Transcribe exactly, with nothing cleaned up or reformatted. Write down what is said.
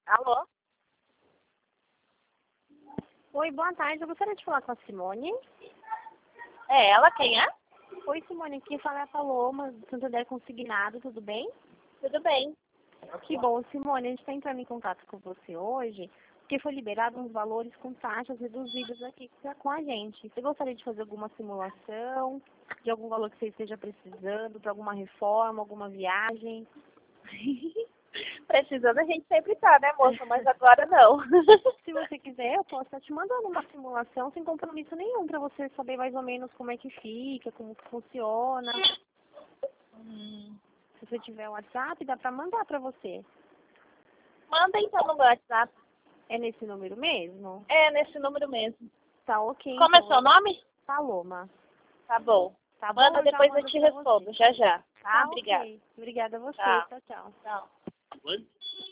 Alô? Oi, boa tarde. Eu gostaria de falar com a Simone. É ela? Quem é? Oi, Simone. Aqui fala a Paloma, do Santander Consignado. Tudo bem? Tudo bem. Que bom, Simone. A gente está entrando em contato com você hoje, porque foi liberado uns valores com taxas reduzidas aqui pra- com a gente. Você gostaria de fazer alguma simulação de algum valor que você esteja precisando, para alguma reforma, alguma viagem? Precisando a gente sempre tá, né, moça? Mas agora não. Se você quiser, eu posso estar te mandando uma simulação sem compromisso nenhum, para você saber mais ou menos como é que fica, como que funciona. Hum. Se você tiver o WhatsApp, dá para mandar para você. Manda então no meu WhatsApp. É nesse número mesmo? É, nesse número mesmo. Tá ok. Como é Então, seu nome? Paloma. Tá bom. Tá bom? Manda, Eu já depois eu mando te pra respondo, você. já já. Tá? Tá Obrigada. ok. Obrigada a você. Tchau. Tchau, tchau. Tchau.